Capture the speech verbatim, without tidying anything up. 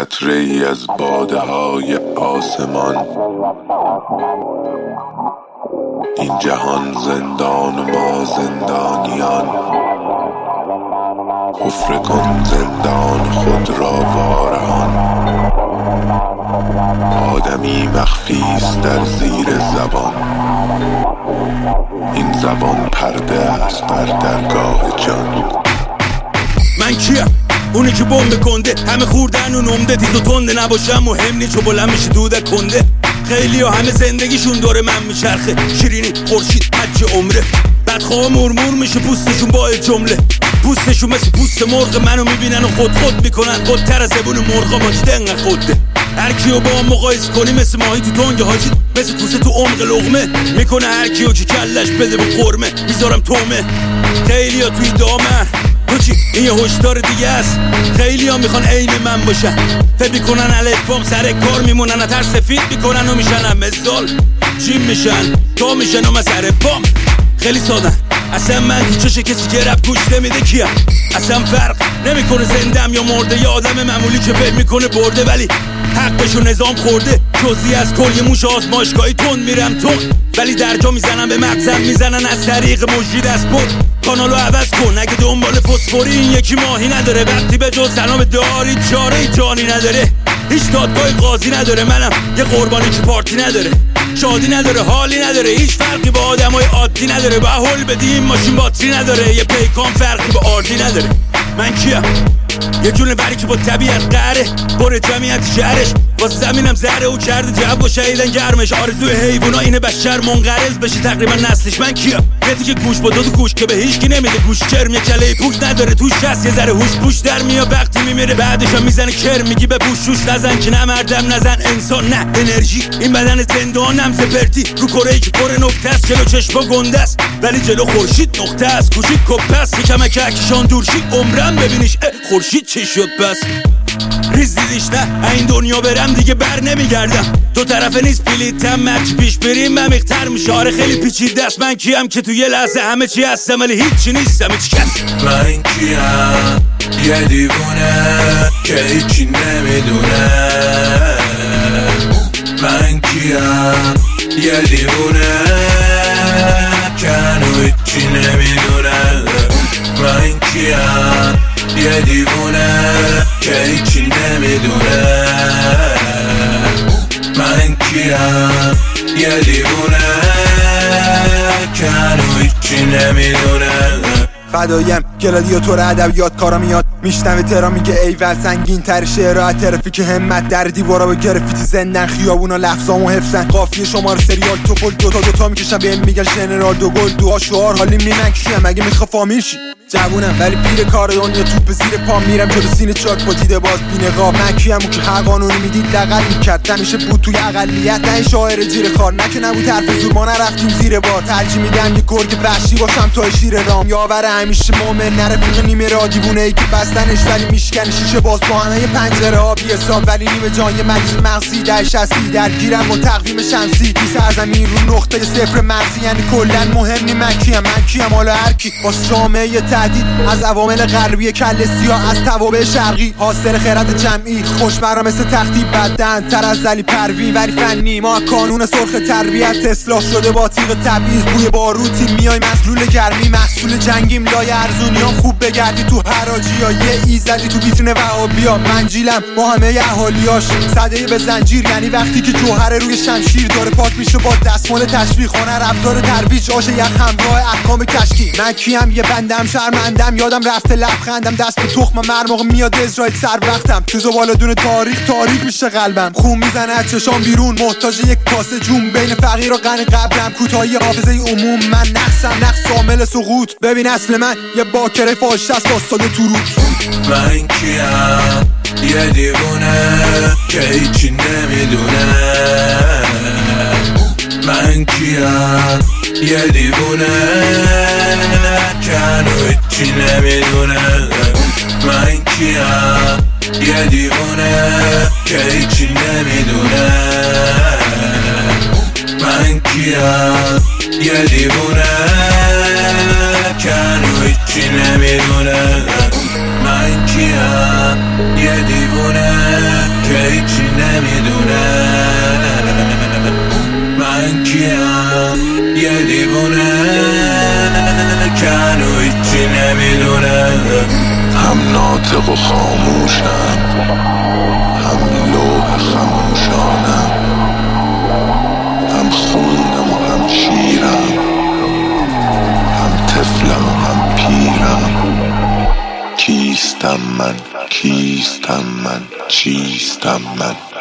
قطره ای از باده های آسمان. این جهان زندان و ما زندانیان. حفره کن زندان خود را وارهان. آدمی مخفیست در زیر زبان. این زبان پرده است بر درگاه جان. من کیم؟ اونی که بمب کنده همه خوردن و نمده تیز و تنده نباشم مهم نی چو بلند میشه دودک کنده. خیلی ها همه زندگیشون دور من میچرخه. شیرینی خورشید حج عمره. بدخواه مرمور میشه پوستشون با جمله. پوستشون مثل پوست مرغ منو میبینن و خود خود میکنن. خودتر از زبون مرغا ماجده انقدر خوده. هر کیو با هم مقایس کنی مثل ماهی تو تنگ حاجی. مثل کوسه تو عمق لقمه میکنه هر کیو که کلش بده به قرمه. میذارم تومه. خیلی ها توی دامن تو چی؟ این یه هشدار دیگه است. خیلی ها میخوان عین من باشن. فکر میکنن الفبام سر کار میمونن. اتر سفید میکنن و میشن هم مثال جیم میشن تا میشن و سر پام. خیلی سادن. اصلا من تو چشه کسی که رپ گوش نمیده کیم؟ اصلا فرق نمیکنه زندم یا مرده. یا آدم معمولی که فکر میکنه برده ولی حقشو نظام خورده. جزئی از کل یه موش آزمایشگاهی تون میرم تون. ولی درجا میزنم به مغزم میزنن از طریق مجری دست پر. کانالو عوض کن اگه دنبال فسفوری. این یکی ماهی نداره وقتی به جز سلام داری چاره جانی نداره. هیچ دادگاه قاضی نداره. منم یه قربانی که پارتی نداره. شادی نداره حالی نداره. هیچ فرقی با آدمای عادی نداره. با هول بدیم ماشین باتری نداره. یه پیکان فرقی با آردی نداره. من کیم؟ یه جون وری که با طبیعت قهره. بره جمعیت شهرش واسه زمینم زهره و کرده جو و شهیدن گرمش. آرزوی حیوونا اینه بشر منقرض بشه تقریبا نسلش. من کیم؟ یه که گوش با دو گوش که به هیچکی نمیده گوش. کرم یه کله پوک نداره توش هست. یه ذره هوش پوش در میاد وقتی میمیره. بعدش هم میزنه کرم میگی به پوش شوش نزن که نه مردم نزن انسان نه انرژی. این بدن زندانم سپرتی رو کره‌ای که پر نقطه است. جلو چشما گنده است ولی جلو خورشید نقطه است. کوچیک کپس یکم کهکشان دورشی عمرم ببینیش خورشید چی شد بس. ریز دیدیش نه این دنیا برم دیگه بر نمیگردم. دو طرفه نیست پلیتم مرچی پیش بریم ممیختر میشه. آره خیلی پیچیده است. من کیم که تو یه لحظه همه چی هستم ولی هیچی نیستم هیچ کس. من کیم؟ یه دیوونه که هیچی نمیدونه. من کیم؟ یه دیوونه که هنو هیچی نمیدونه. من کیم؟ یه دیوونه که هیچی نمیدونه. من کیم؟ یه دیوونه که هنو هیچی نمیدونه. فدایم گلادیاتور ادبیات کارا میاد میشنوه ترا میگه ایول سنگین تر شعرها طرفی که همت در دیوارا به گرفیتی زندن. خیابونا لفظامو حفظن قافیه شمار سریال توپل دوتا دوتا میکشن بهم میگن ژنرال دوگل دوها شعار حالی میمن کیم اگه میخوا فامیل شی. جوونم ولی پیر کار دنیا توپ زیر پا میرم جلو سینه چاک با دیده باز بینقاب. من کیم که هر قانونی میدید لغت میکرد همیشه بود توی اقلیت. نه این شاعر جیر خار نه که نبود حرف زور ما نرفتیم زیر بار. ترجیح میدم یه گرگ وحشی باشم تا شیر رام. یاور همیشه مومن نرفیق نیمه را دیوونه ای که بستنش ولی میشکنه شیشه باز با همه پنجره ها بی حساب ولی نیمه جان یه مریض مغزی در شصتی درگیرم با تقویم شمسی. بی سرزمین رو نقطه صفر مرزی یعنی کلا مهم نی. من کیم؟ من کیم حالا هر کی واسه جامعه تهدید از عوامل غربی کل سیاه از توابع شرقی. حاصل خیرات جمعی خوشمرا مثل تختی بدن تر از علی پروین ولی فنی. ما کانون سرخ تربیت اصلاح شده با تیغ تبعیض. بوی باروتی میای مسلول گرمی محصول جنگیم. لای ارزونیان خوب بگردی تو حراجی یا یه ایزدی تو بیتون وهابیا. منجیلم با همه اهالیاش صدای به زنجیر یعنی وقتی که جوهر روی شمشیر داره پاک میشه با دستمال تشویق. هنر ابزار ترویج آش یک همراه احکام کشکی. من کیم؟ یه بندم شرمندم یادم رفته لبخندم دست به تخم مرموق میاد اسرائیل سر وقتم. تو زبالدون تاریخ تاریک میشه قلبم. خون میزنه از چشام بیرون محتاج یک کاسه جون بین فقیر و غنی قبلم. کوتاهی حافظه عموم من نقصم نقص عامل سقوط. ببین اصل من یه باکره فاش است استاد تو روت. من کیم؟ یه دیوونه که هیچی نمیدونه. من کیم؟ یه دیوونه که هنو هیچی نمیدونه. من کیم؟ یه دیوونه که هیچی نمیدونه. من کیم؟ یه دیوونه که هنو هیچی نمیدونه. من کیم؟ یه دیوونه میدونه. هم ناطق و خاموشم، هم لوح خموشانم، هم خونم و هم شیرم، هم طفلم و هم پیرم. کیستم من، کیستم من، چیستم من.